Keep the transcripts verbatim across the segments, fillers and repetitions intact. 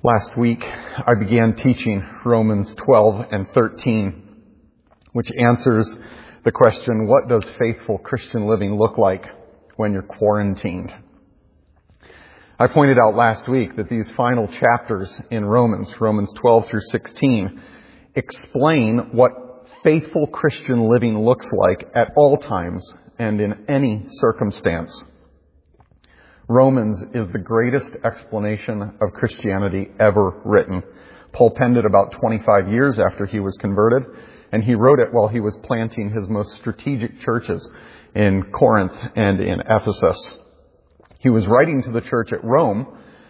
Last week, I began teaching Romans twelve and thirteen, which answers the question, what does faithful Christian living look like when you're quarantined? I pointed out last week that these final chapters in Romans, Romans twelve through sixteen, explain what faithful Christian living looks like at all times and in any circumstance. Romans is the greatest explanation of Christianity ever written. Paul penned it about twenty-five years after he was converted, and he wrote it while he was planting his most strategic churches in Corinth and in Ephesus. He was writing to the church at Rome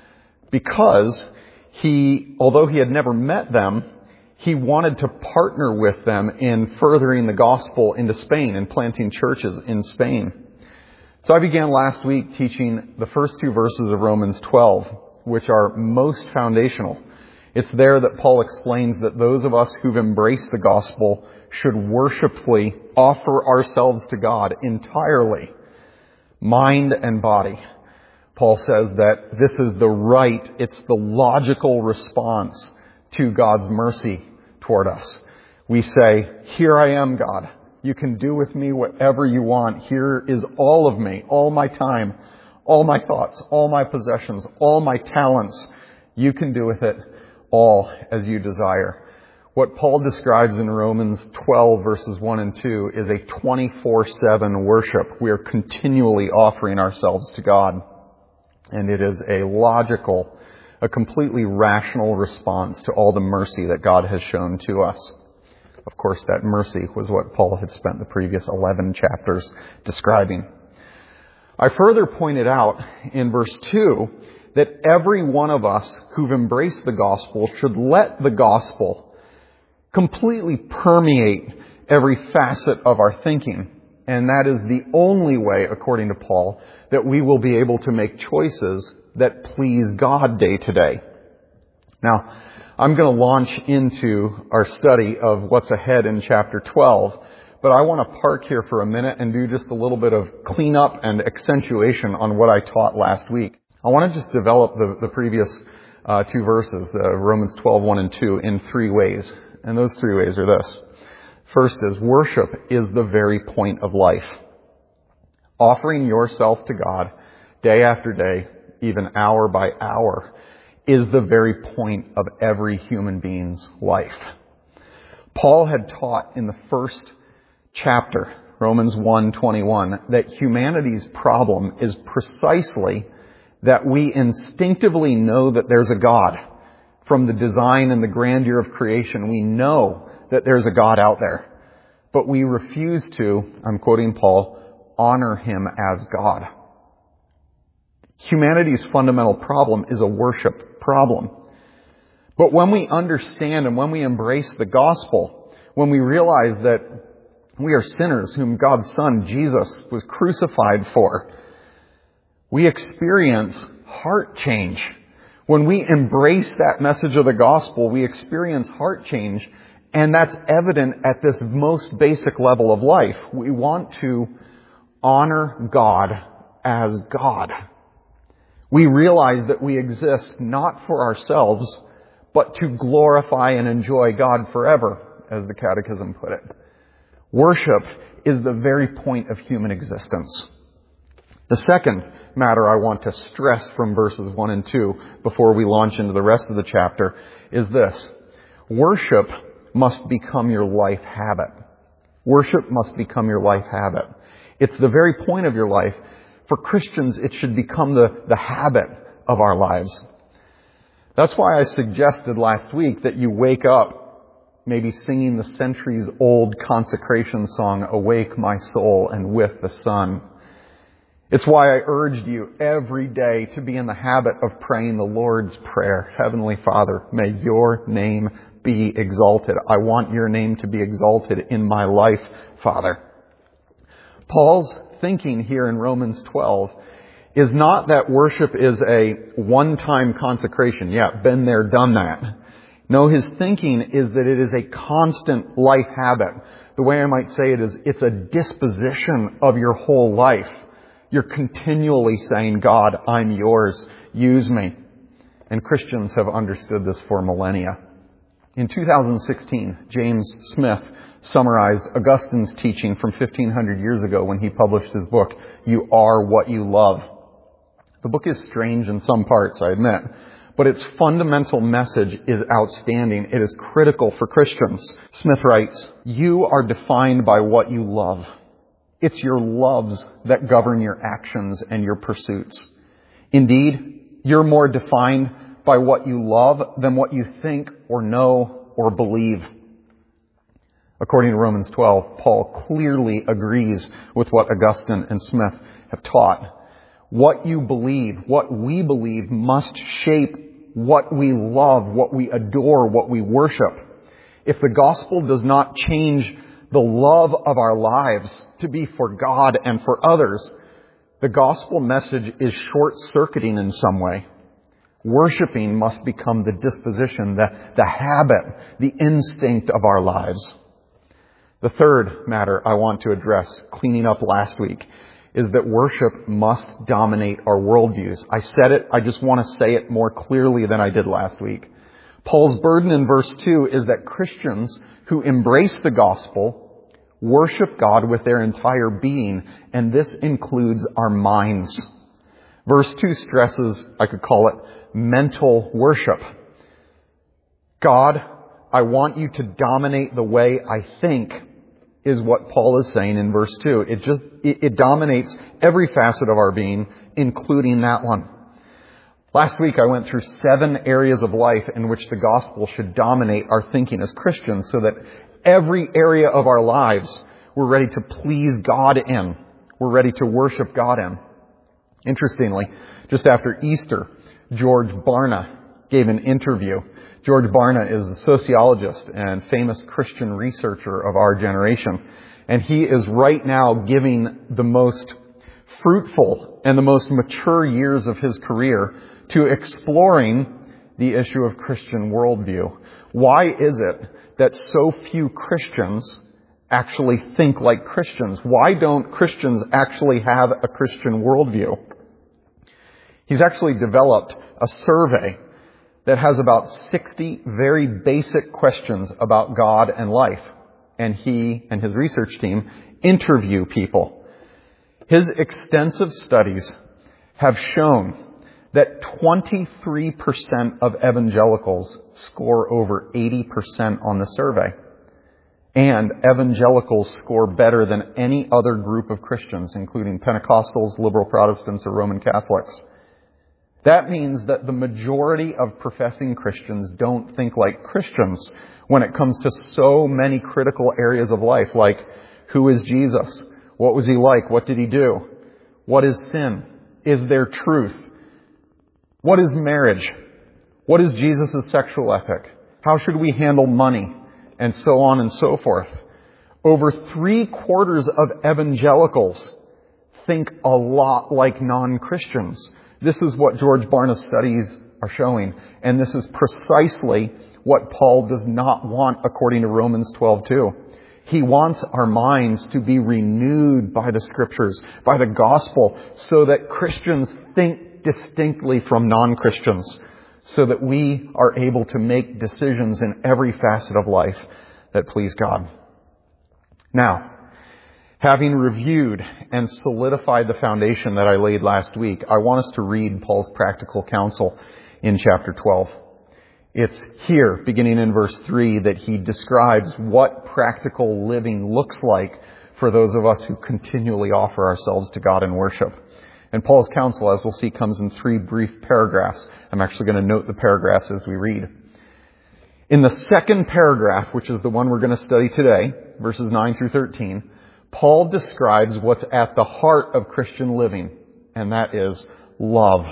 because he, although he had never met them, he wanted to partner with them in furthering the gospel into Spain and planting churches in Spain. So I began last week teaching the first two verses of Romans twelve, which are most foundational. It's there that Paul explains that those of us who've embraced the gospel should worshipfully offer ourselves to God entirely, mind and body. Paul says that this is the right, it's the logical response to God's mercy toward us. We say, "Here I am, God. You can do with me whatever you want. Here is all of me, all my time, all my thoughts, all my possessions, all my talents. You can do with it all as you desire." What Paul describes in Romans twelve verses one and two is a twenty-four seven worship. We are continually offering ourselves to God. And it is a logical, a completely rational response to all the mercy that God has shown to us. Of course, that mercy was what Paul had spent the previous eleven chapters describing. I further pointed out in verse two that every one of us who've embraced the gospel should let the gospel completely permeate every facet of our thinking. And that is the only way, according to Paul, that we will be able to make choices that please God day to day. Now, I'm going to launch into our study of what's ahead in chapter twelve, but I want to park here for a minute and do just a little bit of cleanup and accentuation on what I taught last week. I want to just develop the, the previous uh, two verses, uh, Romans twelve, one and two, in three ways. And those three ways are this. First is, worship is the very point of life. Offering yourself to God day after day, even hour by hour, is the very point of every human being's life. Paul had taught in the first chapter, Romans one twenty-one, that humanity's problem is precisely that we instinctively know that there's a God. From the design and the grandeur of creation, we know that there's a God out there. But we refuse to, I'm quoting Paul, honor him as God. Humanity's fundamental problem is a worship problem. But when we understand and when we embrace the gospel, when we realize that we are sinners whom God's Son, Jesus, was crucified for, we experience heart change. When we embrace that message of the gospel, we experience heart change, and that's evident at this most basic level of life. We want to honor God as God. We realize that we exist not for ourselves, but to glorify and enjoy God forever, as the Catechism put it. Worship is the very point of human existence. The second matter I want to stress from verses one and two before we launch into the rest of the chapter is this. Worship must become your life habit. Worship must become your life habit. It's the very point of your life. For Christians, it should become the, the habit of our lives. That's why I suggested last week that you wake up maybe singing the centuries-old consecration song, "Awake My Soul," and "With the Sun." It's why I urged you every day to be in the habit of praying the Lord's Prayer. Heavenly Father, may your name be exalted. I want your name to be exalted in my life, Father. Paul's thinking here in Romans twelve is not that worship is a one-time consecration. Yeah, been there, done that. No, his thinking is that it is a constant life habit. The way I might say it is, it's a disposition of your whole life. You're continually saying, "God, I'm yours. Use me." And Christians have understood this for millennia. In two thousand sixteen, James Smith summarized Augustine's teaching from fifteen hundred years ago when he published his book, You Are What You Love. The book is strange in some parts, I admit, but its fundamental message is outstanding. It is critical for Christians. Smith writes, You are defined by what you love. It's your loves that govern your actions and your pursuits. Indeed, you're more defined by what you love than what you think or know or believe. According to Romans twelve, Paul clearly agrees with what Augustine and Smith have taught. What you believe, what we believe, must shape what we love, what we adore, what we worship. If the gospel does not change the love of our lives to be for God and for others, the gospel message is short-circuiting in some way. Worshipping must become the disposition, the, the habit, the instinct of our lives. The third matter I want to address, cleaning up last week, is that worship must dominate our worldviews. I said it, I just want to say it more clearly than I did last week. Paul's burden in verse two is that Christians who embrace the gospel worship God with their entire being, and this includes our minds. Verse two stresses, I could call it, mental worship. God, I want you to dominate the way I think, is what Paul is saying in verse two. It just, it, it dominates every facet of our being, including that one. Last week I went through seven areas of life in which the gospel should dominate our thinking as Christians so that every area of our lives we're ready to please God in. We're ready to worship God in. Interestingly, just after Easter, George Barna gave an interview. George Barna is a sociologist and famous Christian researcher of our generation. And he is right now giving the most fruitful and the most mature years of his career to exploring the issue of Christian worldview. Why is it that so few Christians actually think like Christians? Why don't Christians actually have a Christian worldview? He's actually developed a survey that has about sixty very basic questions about God and life. And he and his research team interview people. His extensive studies have shown that twenty-three percent of evangelicals score over eighty percent on the survey. And evangelicals score better than any other group of Christians, including Pentecostals, liberal Protestants, or Roman Catholics. That means that the majority of professing Christians don't think like Christians when it comes to so many critical areas of life, like who is Jesus? What was he like? What did he do? What is sin? Is there truth? What is marriage? What is Jesus' sexual ethic? How should we handle money? And so on and so forth. Over three quarters of evangelicals think a lot like non-Christians. This is what George Barna's studies are showing. And this is precisely what Paul does not want according to Romans twelve two. He wants our minds to be renewed by the Scriptures, by the gospel, so that Christians think distinctly from non-Christians, so that we are able to make decisions in every facet of life that please God. Now, having reviewed and solidified the foundation that I laid last week, I want us to read Paul's practical counsel in chapter twelve. It's here, beginning in verse three, that he describes what practical living looks like for those of us who continually offer ourselves to God in worship. And Paul's counsel, as we'll see, comes in three brief paragraphs. I'm actually going to note the paragraphs as we read. In the second paragraph, which is the one we're going to study today, verses nine through thirteen, Paul describes what's at the heart of Christian living, and that is love.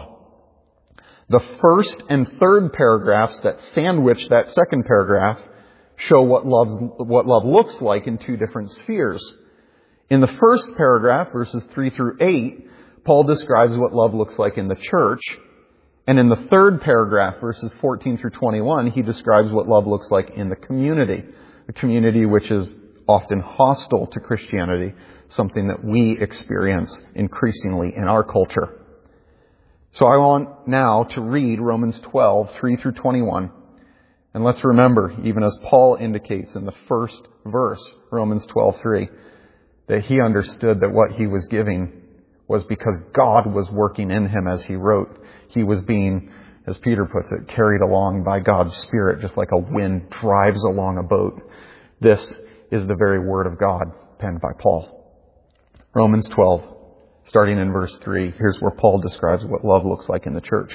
The first and third paragraphs that sandwich that second paragraph show what love, what love looks like in two different spheres. In the first paragraph, verses three through eight, Paul describes what love looks like in the church. And in the third paragraph, verses fourteen through twenty-one, he describes what love looks like in the community. The community which is often hostile to Christianity, something that we experience increasingly in our culture. So I want now to read Romans twelve, three through twenty-one. And let's remember, even as Paul indicates in the first verse, Romans twelve, three, that he understood that what he was giving was because God was working in him as he wrote. He was being, as Peter puts it, carried along by God's Spirit, just like a wind drives along a boat. This is the very word of God penned by Paul. Romans twelve, starting in verse three, here's where Paul describes what love looks like in the church.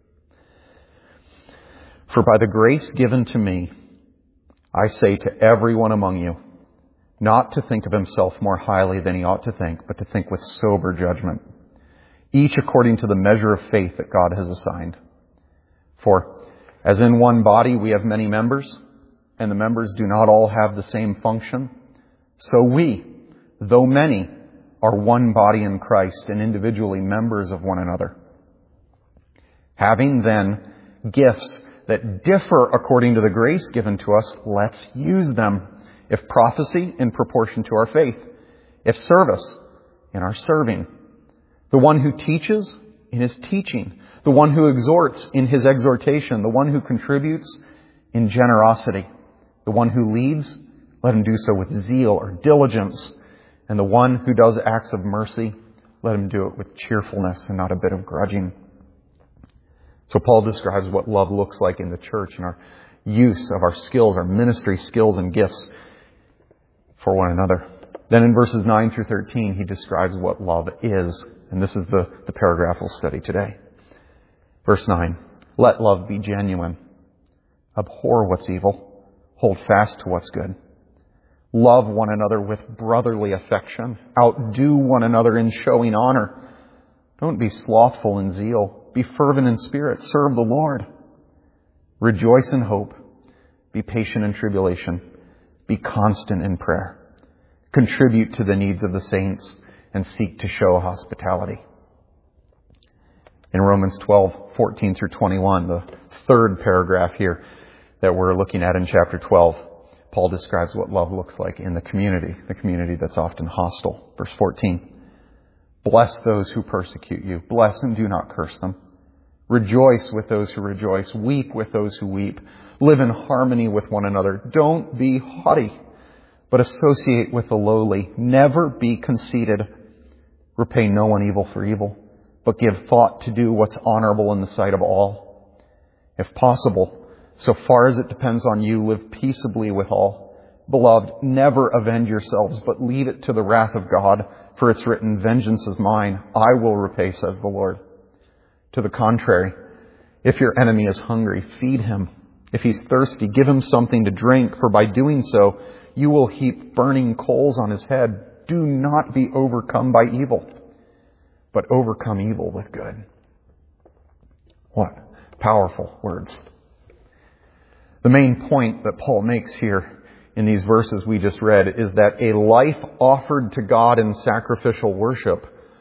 For by the grace given to me, I say to everyone among you, not to think of himself more highly than he ought to think, but to think with sober judgment, each according to the measure of faith that God has assigned. For as in one body we have many members, and the members do not all have the same function, so we, though many, are one body in Christ and individually members of one another. Having then gifts that differ according to the grace given to us, let's use them. If prophecy, in proportion to our faith. If service, in our serving. The one who teaches, in his teaching. The one who exhorts, in his exhortation. The one who contributes, in generosity. The one who leads, let him do so with zeal or diligence. And the one who does acts of mercy, let him do it with cheerfulness and not a bit of grudging. So Paul describes what love looks like in the church and our use of our skills, our ministry skills and gifts for one another. Then in verses nine through thirteen, he describes what love is. And this is the, the paragraph we'll study today. Verse nine, let love be genuine. Abhor what's evil. Hold fast to what's good. Love one another with brotherly affection. Outdo one another in showing honor. Don't be slothful in zeal. Be fervent in spirit. Serve the Lord. Rejoice in hope. Be patient in tribulation. Be constant in prayer. Contribute to the needs of the saints and seek to show hospitality. In Romans twelve, fourteen through twenty-one, the third paragraph here that we're looking at in chapter twelve, Paul describes what love looks like in the community, the community that's often hostile. Verse fourteen, bless those who persecute you. Bless and do not curse them. Rejoice with those who rejoice. Weep with those who weep. Live in harmony with one another. Don't be haughty, but associate with the lowly. Never be conceited. Repay no one evil for evil, but give thought to do what's honorable in the sight of all. If possible, so far as it depends on you, live peaceably with all. Beloved, never avenge yourselves, but leave it to the wrath of God, for it's written, vengeance is mine, I will repay, says the Lord. To the contrary, if your enemy is hungry, feed him. If he's thirsty, give him something to drink, for by doing so, you will heap burning coals on his head. Do not be overcome by evil, but overcome evil with good. What powerful words. The main point that Paul makes here in these verses we just read is that a life offered to God in sacrificial worship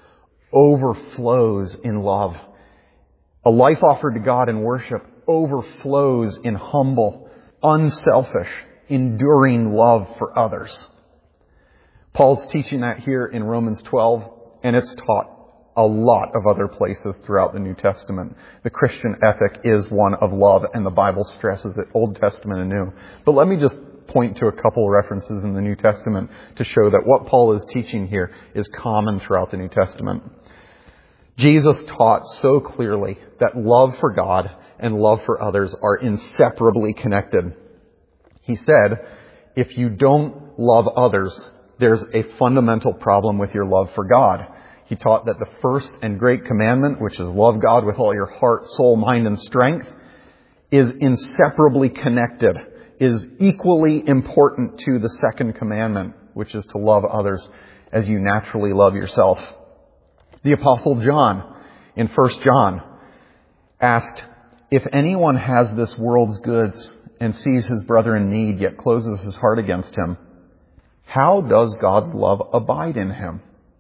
overflows in love. A life offered to God in worship overflows in humble, unselfish, enduring love for others. Paul's teaching that here in Romans twelve, and it's taught a lot of other places throughout the New Testament. The Christian ethic is one of love, and the Bible stresses it, Old Testament and New. But let me just point to a couple of references in the New Testament to show that what Paul is teaching here is common throughout the New Testament. Jesus taught so clearly that love for God and love for others are inseparably connected. He said, if you don't love others, there's a fundamental problem with your love for God. He taught that the first and great commandment, which is love God with all your heart, soul, mind, and strength, is inseparably connected, is equally important to the second commandment, which is to love others as you naturally love yourself. The Apostle John, in First John, asked, if anyone has this world's goods and sees his brother in need, yet closes his heart against him, how does God's love abide in him?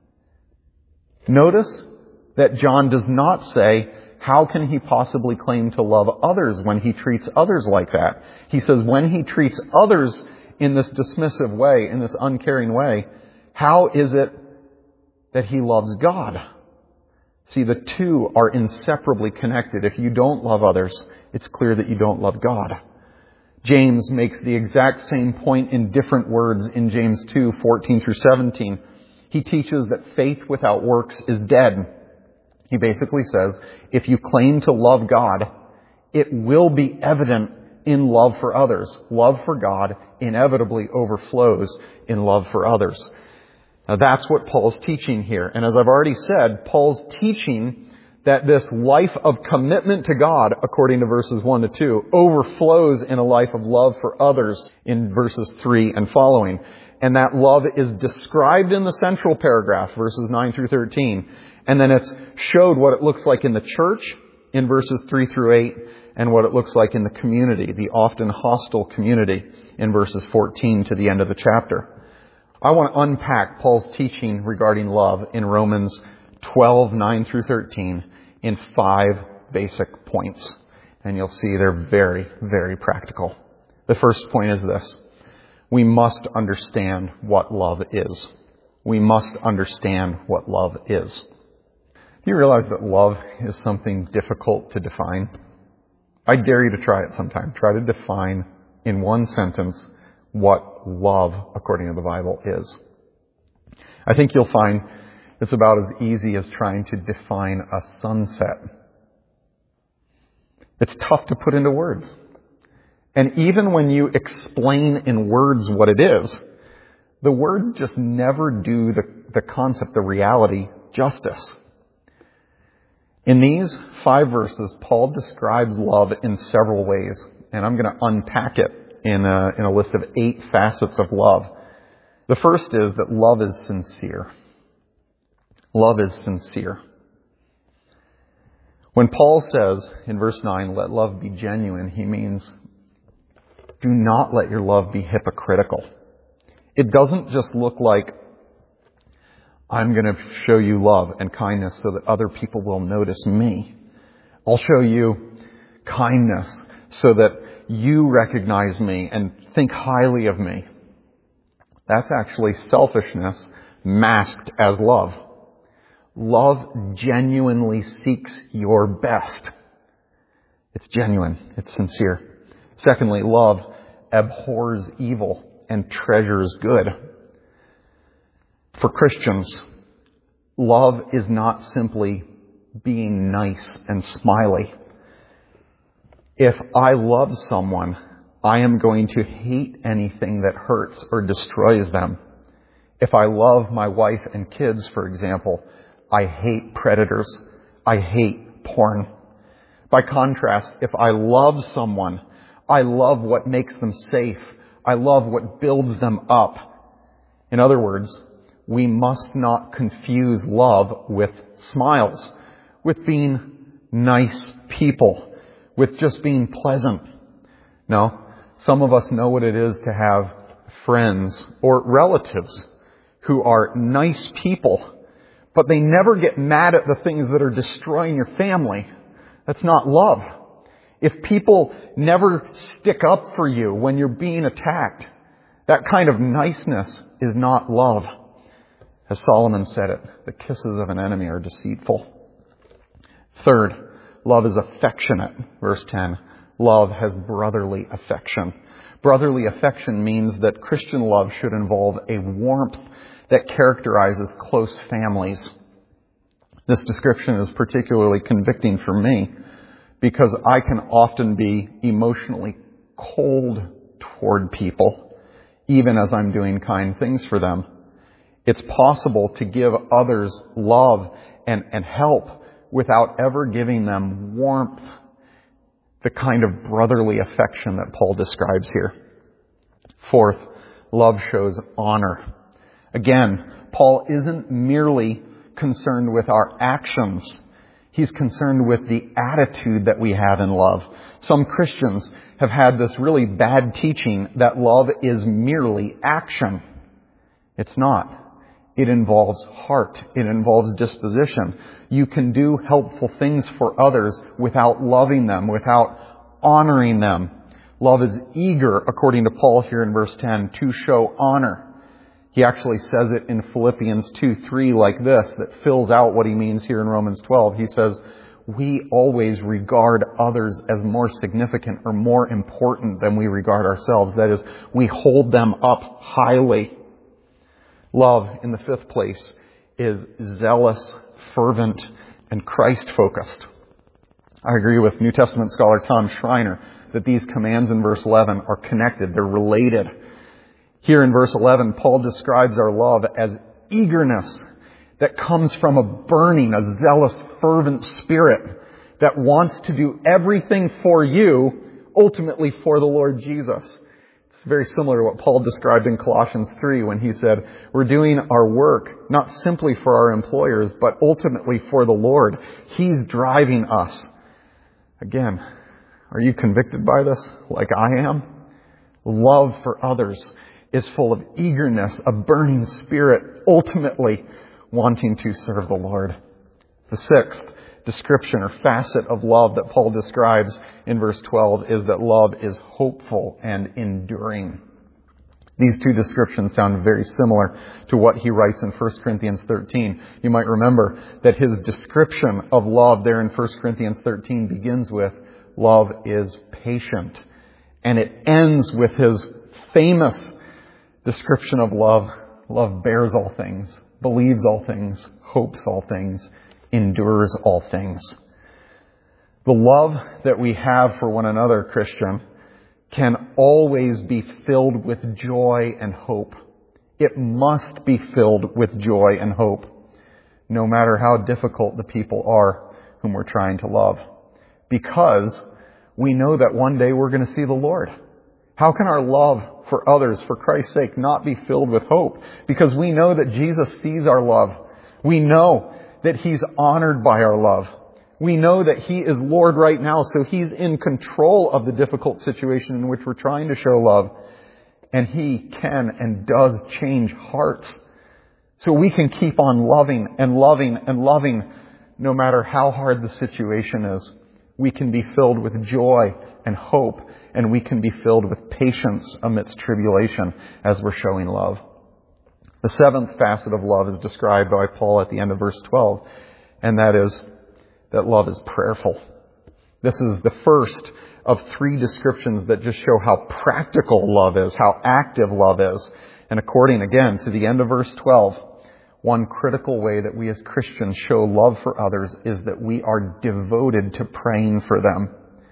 Notice that John does not say, how can he possibly claim to love others when he treats others like that? He says, when he treats others in this dismissive way, in this uncaring way, how is it that he loves God? See, the two are inseparably connected. If you don't love others, it's clear that you don't love God. James makes the exact same point in different words in James two, fourteen through seventeen. He teaches that faith without works is dead. He basically says, if you claim to love God, it will be evident in love for others. Love for God inevitably overflows in love for others. Now that's what Paul's teaching here. And as I've already said, Paul's teaching that this life of commitment to God, according to verses one to two, overflows in a life of love for others in verses three and following. And that love is described in the central paragraph, verses nine through thirteen. And then it's showed what it looks like in the church in verses three through eight, and what it looks like in the community, the often hostile community, in verses fourteen to the end of the chapter. I want to unpack Paul's teaching regarding love in Romans twelve, nine through thirteen in five basic points. And you'll see they're very, very practical. The first point is this. We must understand what love is. We must understand what love is. Do you realize that love is something difficult to define? I dare you to try it sometime. Try to define in one sentence what love, according to the Bible, is. I think you'll find it's about as easy as trying to define a sunset. It's tough to put into words. And even when you explain in words what it is, the words just never do the, the concept, the reality, justice. In these five verses, Paul describes love in several ways, and I'm going to unpack it in a, in a list of eight facets of love. The first is that love is sincere. Love is sincere. When Paul says in verse nine, let love be genuine, he means do not let your love be hypocritical. It doesn't just look like I'm going to show you love and kindness so that other people will notice me. I'll show you kindness so that you recognize me and think highly of me. That's actually selfishness masked as love. Love genuinely seeks your best. It's genuine. It's sincere. Secondly, love abhors evil and treasures good. For Christians, love is not simply being nice and smiley. If I love someone, I am going to hate anything that hurts or destroys them. If I love my wife and kids, for example, I hate predators. I hate porn. By contrast, if I love someone, I love what makes them safe. I love what builds them up. In other words, we must not confuse love with smiles, with being nice people, with just being pleasant. No, some of us know what it is to have friends or relatives who are nice people, but they never get mad at the things that are destroying your family. That's not love. If people never stick up for you when you're being attacked, that kind of niceness is not love. As Solomon said it, the kisses of an enemy are deceitful. Third, love is affectionate. Verse ten, love has brotherly affection. Brotherly affection means that Christian love should involve a warmth that characterizes close families. This description is particularly convicting for me because I can often be emotionally cold toward people, even as I'm doing kind things for them. It's possible to give others love and, and help without ever giving them warmth, the kind of brotherly affection that Paul describes here. Fourth, love shows honor. Again, Paul isn't merely concerned with our actions. He's concerned with the attitude that we have in love. Some Christians have had this really bad teaching that love is merely action. It's not. It involves heart. It involves disposition. You can do helpful things for others without loving them, without honoring them. Love is eager, according to Paul here in verse ten, to show honor. He actually says it in Philippians two three like this, that fills out what he means here in Romans twelve. He says, we always regard others as more significant or more important than we regard ourselves. That is, we hold them up highly. Love, in the fifth place, is zealous, fervent, and Christ-focused. I agree with New Testament scholar Tom Schreiner that these commands in verse eleven are connected. They're related. Here in verse eleven, Paul describes our love as eagerness that comes from a burning, a zealous, fervent spirit that wants to do everything for you, ultimately for the Lord Jesus. It's very similar to what Paul described in Colossians three when he said, we're doing our work not simply for our employers, but ultimately for the Lord. He's driving us. Again, are you convicted by this like I am? Love for others is full of eagerness, a burning spirit, ultimately wanting to serve the Lord. The sixth description or facet of love that Paul describes in verse twelve is that love is hopeful and enduring. These two descriptions sound very similar to what he writes in First Corinthians thirteen. You might remember that his description of love there in First Corinthians thirteen begins with, love is patient. And it ends with his famous description of love. Love bears all things, believes all things, hopes all things, endures all things. The love that we have for one another, Christian, can always be filled with joy and hope. It must be filled with joy and hope, no matter how difficult the people are whom we're trying to love. Because we know that one day we're going to see the Lord. How can our love for others, for Christ's sake, not be filled with hope? Because we know that Jesus sees our love. We know that He's honored by our love. We know that He is Lord right now, so He's in control of the difficult situation in which we're trying to show love. And He can and does change hearts. So we can keep on loving and loving and loving no matter how hard the situation is. We can be filled with joy and hope, and we can be filled with patience amidst tribulation as we're showing love. The seventh facet of love is described by Paul at the end of verse twelve, and that is that love is prayerful. This is the first of three descriptions that just show how practical love is, how active love is. And according, again, to the end of verse twelve, one critical way that we as Christians show love for others is that we are devoted to praying for them.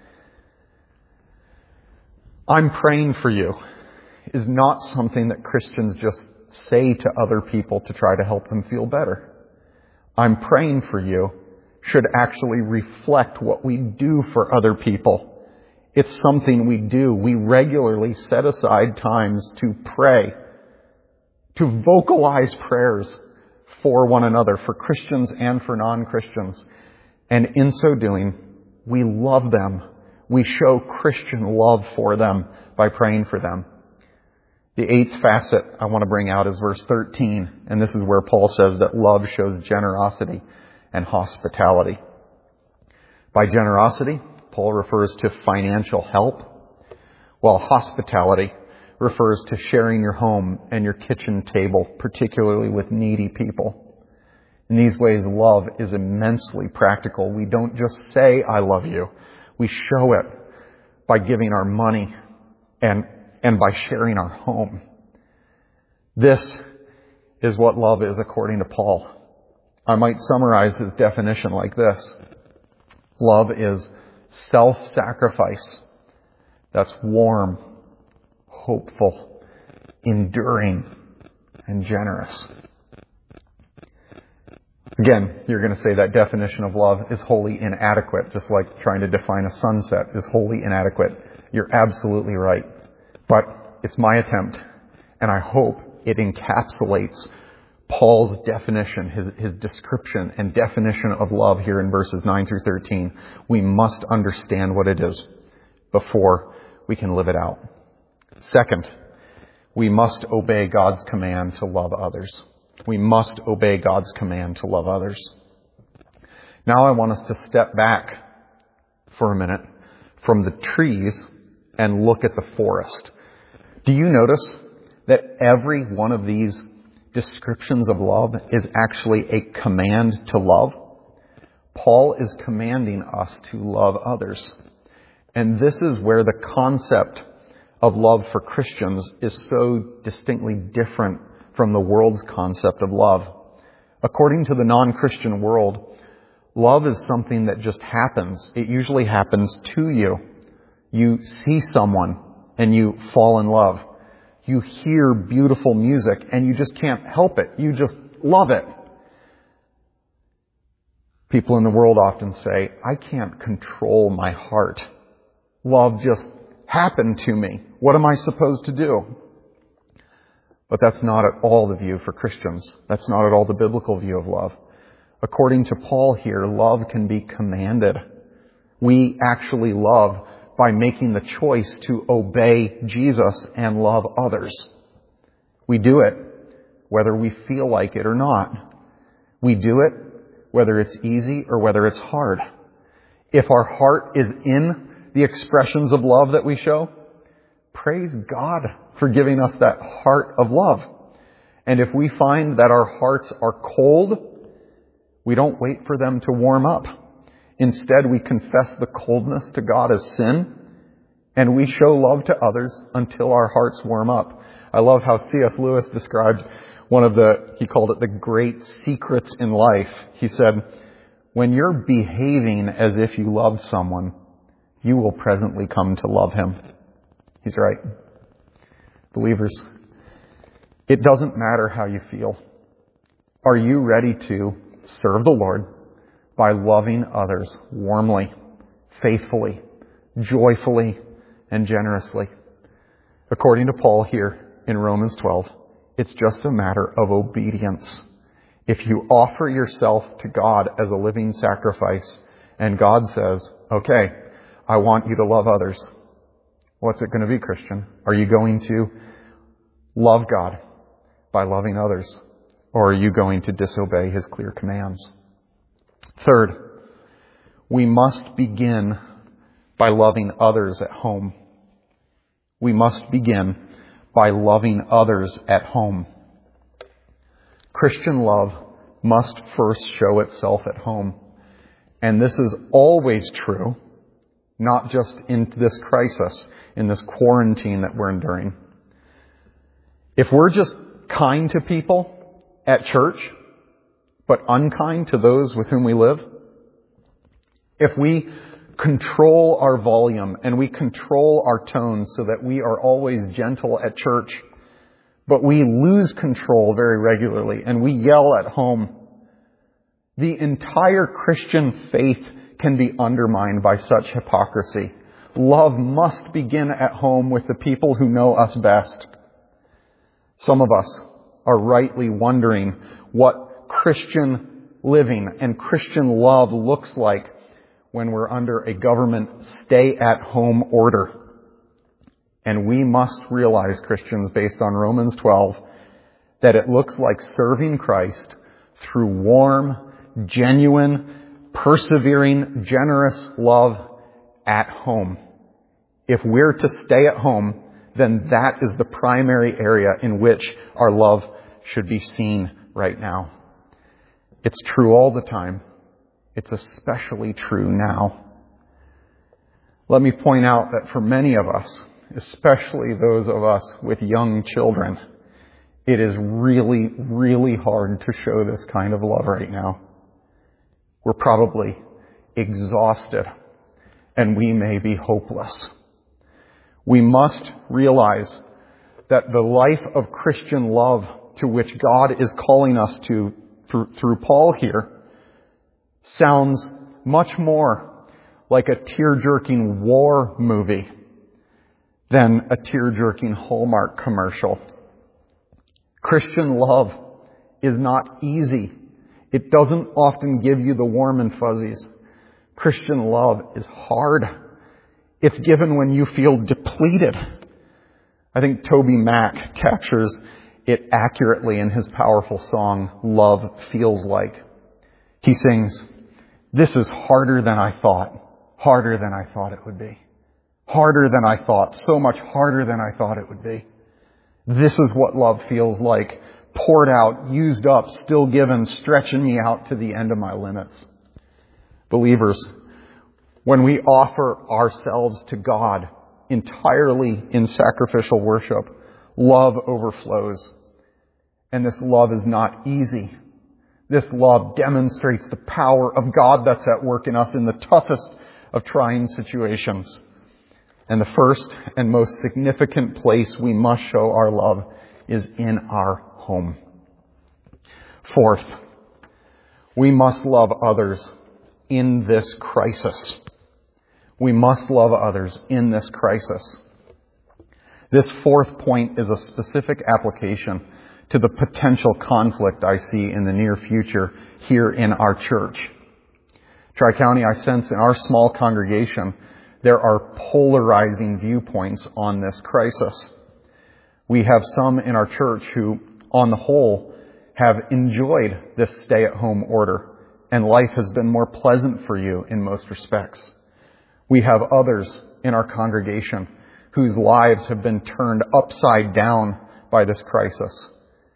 I'm praying for you is not something that Christians just say to other people to try to help them feel better. I'm praying for you should actually reflect what we do for other people. It's something we do. We regularly set aside times to pray, to vocalize prayers for one another, for Christians and for non-Christians. And in so doing, we love them. We show Christian love for them by praying for them. The eighth facet I want to bring out is verse thirteen. And this is where Paul says that love shows generosity and hospitality. By generosity, Paul refers to financial help, while hospitality refers to sharing your home and your kitchen table, particularly with needy people. In these ways, love is immensely practical. We don't just say, I love you. We show it by giving our money and, and by sharing our home. This is what love is according to Paul. I might summarize his definition like this. Love is self-sacrifice that's warm, hopeful, enduring, and generous. Again, you're going to say that definition of love is wholly inadequate, just like trying to define a sunset is wholly inadequate. You're absolutely right. But it's my attempt, and I hope it encapsulates Paul's definition, his, his description and definition of love here in verses nine through thirteen. We must understand what it is before we can live it out. Second, we must obey God's command to love others. We must obey God's command to love others. Now I want us to step back for a minute from the trees and look at the forest. Do you notice that every one of these descriptions of love is actually a command to love. Paul is commanding us to love others. And this is where the concept of love for Christians is so distinctly different from the world's concept of love. According to the non-Christian world, love is something that just happens. It usually happens to you. You see someone and you fall in love. You hear beautiful music and you just can't help it. You just love it. People in the world often say, I can't control my heart. Love just happened to me. What am I supposed to do? But that's not at all the view for Christians. That's not at all the biblical view of love. According to Paul here, love can be commanded. We actually love by making the choice to obey Jesus and love others. We do it whether we feel like it or not. We do it whether it's easy or whether it's hard. If our heart is in the expressions of love that we show, praise God for giving us that heart of love. And if we find that our hearts are cold, we don't wait for them to warm up. Instead, we confess the coldness to God as sin, and we show love to others until our hearts warm up. I love how C S Lewis described one of the, he called it the great secrets in life. He said, when you're behaving as if you loved someone, you will presently come to love him. He's right. Believers, it doesn't matter how you feel. Are you ready to serve the Lord by loving others warmly, faithfully, joyfully, and generously? According to Paul here in Romans twelve, it's just a matter of obedience. If you offer yourself to God as a living sacrifice, and God says, okay, I want you to love others, what's it going to be, Christian? Are you going to love God by loving others? Or are you going to disobey his clear commands? Third, we must begin by loving others at home. We must begin by loving others at home. Christian love must first show itself at home. And this is always true, not just in this crisis, in this quarantine that we're enduring. If we're just kind to people at church, but unkind to those with whom we live, if we control our volume and we control our tone so that we are always gentle at church, but we lose control very regularly and we yell at home, the entire Christian faith can be undermined by such hypocrisy. Love must begin at home with the people who know us best. Some of us are rightly wondering what Christian living and Christian love looks like when we're under a government stay-at-home order. And we must realize, Christians, based on Romans twelve, that it looks like serving Christ through warm, genuine, persevering, generous love at home. If we're to stay at home, then that is the primary area in which our love should be seen right now. It's true all the time. It's especially true now. Let me point out that for many of us, especially those of us with young children, it is really, really hard to show this kind of love right now. We're probably exhausted and we may be hopeless. We must realize that the life of Christian love to which God is calling us to through, through Paul here sounds much more like a tear-jerking war movie than a tear-jerking Hallmark commercial. Christian love is not easy. It doesn't often give you the warm and fuzzies. Christian love is hard. It's given when you feel depleted. I think Toby Mac captures it accurately in his powerful song, Love Feels Like. He sings, "This is harder than I thought, harder than I thought it would be. Harder than I thought, so much harder than I thought it would be. This is what love feels like. poured out, used up, still given, stretching me out to the end of my limits. Believers, when we offer ourselves to God entirely in sacrificial worship, love overflows. And this love is not easy. This love demonstrates the power of God that's at work in us in the toughest of trying situations. And the first and most significant place we must show our love is in our home. Fourth, we must love others in this crisis. We must love others in this crisis. This fourth point is a specific application to the potential conflict I see in the near future here in our church. Tri-County, I sense in our small congregation, there are polarizing viewpoints on this crisis. We have some in our church who, on the whole, have enjoyed this stay-at-home order, and life has been more pleasant for you in most respects. We have others in our congregation whose lives have been turned upside down by this crisis.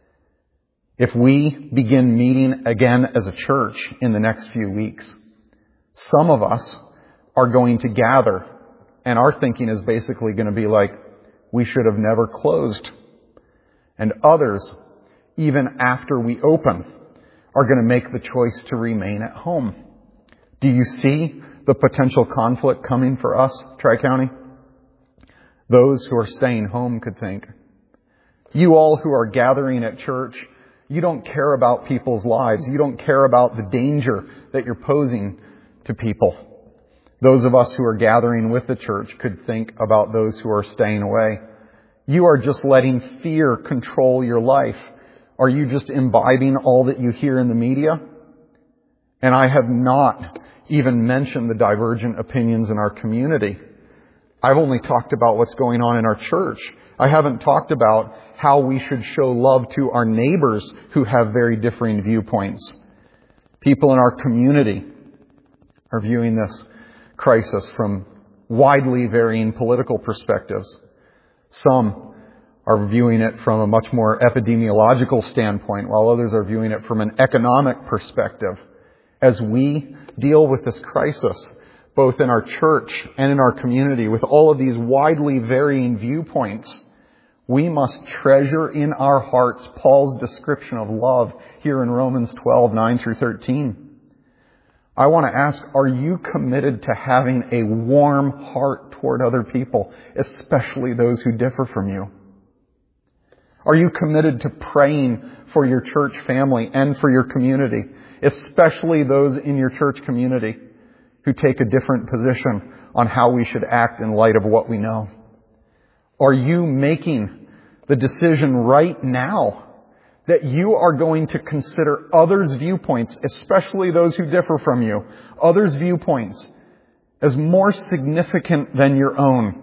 If we begin meeting again as a church in the next few weeks, some of us are going to gather, and our thinking is basically going to be like, we should have never closed. And others, even after we open, are going to make the choice to remain at home. Do you see the potential conflict coming for us, Tri-County? Those who are staying home could think, you all who are gathering at church, you don't care about people's lives. You don't care about the danger that you're posing to people. Those of us who are gathering with the church could think about those who are staying away. You are just letting fear control your life. Are you just imbibing all that you hear in the media? And I have not even mentioned the divergent opinions in our community. I've only talked about what's going on in our church. I haven't talked about how we should show love to our neighbors who have very differing viewpoints. People in our community are viewing this crisis from widely varying political perspectives. Some are viewing it from a much more epidemiological standpoint, while others are viewing it from an economic perspective. As we deal with this crisis, both in our church and in our community, with all of these widely varying viewpoints, we must treasure in our hearts Paul's description of love here in Romans twelve, nine through thirteen. I want to ask, are you committed to having a warm heart toward other people, especially those who differ from you? Are you committed to praying for your church family and for your community, especially those in your church community who take a different position on how we should act in light of what we know? Are you making the decision right now that you are going to consider others' viewpoints, especially those who differ from you, others' viewpoints, as more significant than your own?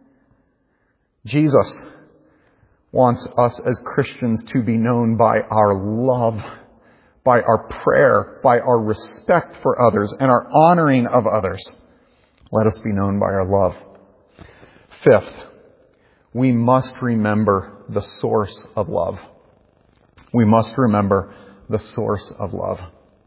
Jesus wants us as Christians to be known by our love, by our prayer, by our respect for others, and our honoring of others. Let us be known by our love. Fifth, we must remember the source of love. We must remember the source of love.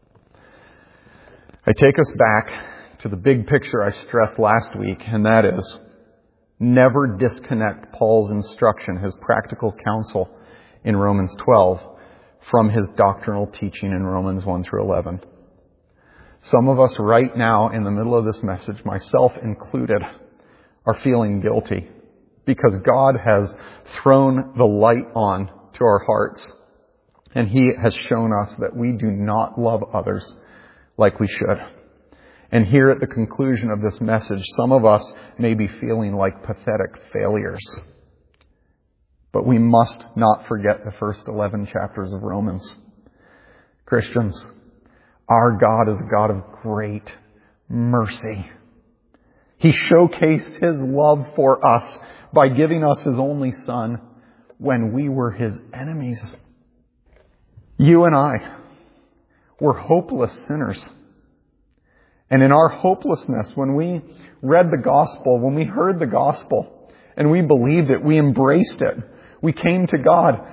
I take us back to the big picture I stressed last week, and that is, never disconnect Paul's instruction, his practical counsel in Romans twelve, from his doctrinal teaching in Romans one through eleven. Some of us right now in the middle of this message, myself included, are feeling guilty because God has thrown the light on to our hearts. And He has shown us that we do not love others like we should. And here at the conclusion of this message, some of us may be feeling like pathetic failures. But we must not forget the first eleven chapters of Romans. Christians, our God is a God of great mercy. He showcased His love for us by giving us His only Son when we were His enemies. You and I were hopeless sinners. And in our hopelessness, when we read the gospel, when we heard the gospel, and we believed it, we embraced it, we came to God,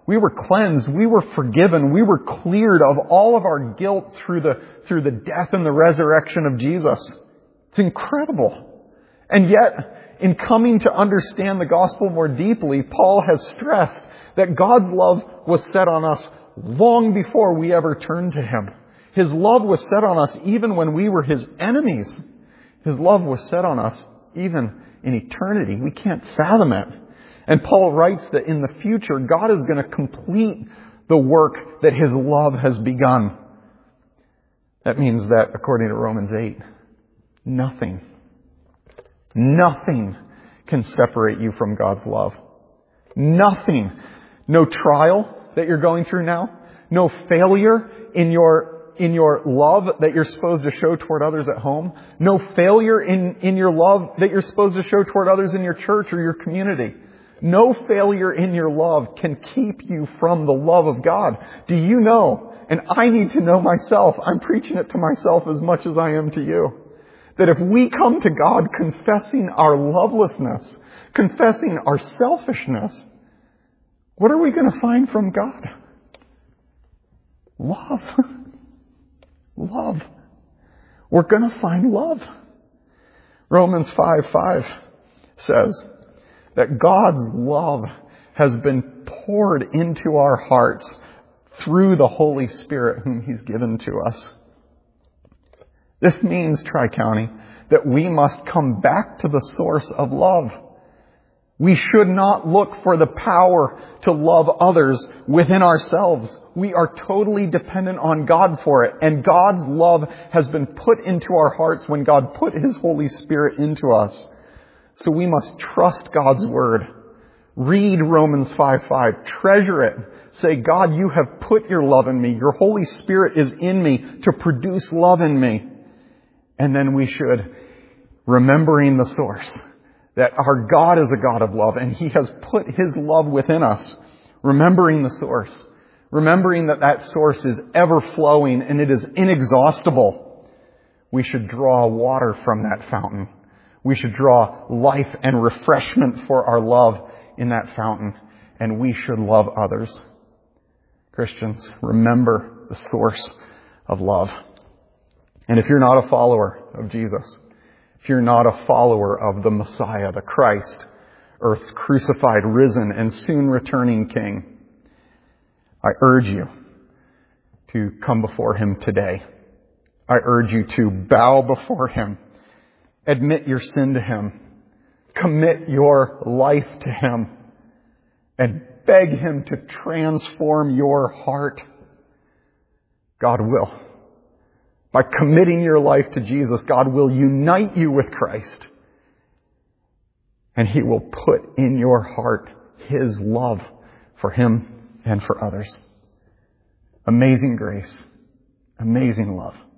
We were cleansed. We were forgiven. We were cleared of all of our guilt through the, through the death and the resurrection of Jesus. It's incredible. And yet, in coming to understand the gospel more deeply, Paul has stressed that God's love was set on us long before we ever turned to Him. His love was set on us even when we were His enemies. His love was set on us even in eternity. We can't fathom it. And Paul writes that in the future, God is going to complete the work that His love has begun. That means that, according to Romans eight, nothing, nothing can separate you from God's love. Nothing. No trial that you're going through now. No failure in your, in your love that you're supposed to show toward others at home. No failure in, in your love that you're supposed to show toward others in your church or your community. No failure in your love can keep you from the love of God. Do you know, and I need to know myself, I'm preaching it to myself as much as I am to you, that if we come to God confessing our lovelessness, confessing our selfishness, what are we going to find from God? Love. Love. We're going to find love. Romans five five says that God's love has been poured into our hearts through the Holy Spirit whom He's given to us. This means, Tri-County, that we must come back to the source of love. We should not look for the power to love others within ourselves. We are totally dependent on God for it. And God's love has been put into our hearts when God put His Holy Spirit into us. So we must trust God's Word. Read Romans five five. Treasure it. Say, God, you have put your love in me. Your Holy Spirit is in me to produce love in me. And then we should, remembering the source, that our God is a God of love and He has put His love within us. Remembering the source. Remembering that that source is ever flowing and it is inexhaustible. We should draw water from that fountain. We should draw life and refreshment for our love in that fountain. And we should love others. Christians, remember the source of love. And if you're not a follower of Jesus, if you're not a follower of the Messiah, the Christ, earth's crucified, risen, and soon returning King, I urge you to come before Him today. I urge you to bow before Him. Admit your sin to Him. Commit your life to Him. And beg Him to transform your heart. God will. By committing your life to Jesus, God will unite you with Christ. And He will put in your heart His love for Him and for others. Amazing grace. Amazing love.